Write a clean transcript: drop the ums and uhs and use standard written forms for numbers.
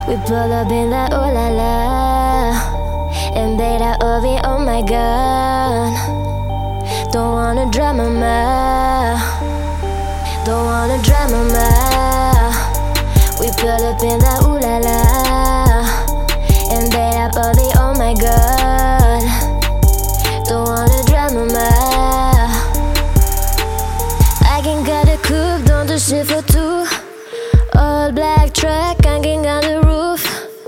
We pull up in that ooh la la, and they that OV, oh my god. Don't wanna drama ma, don't wanna drama ma. We pull up in that ooh la la, and they that OV, oh my god. Don't wanna drama ma. I can cut a coupe dans the chiffre tout. All black truck,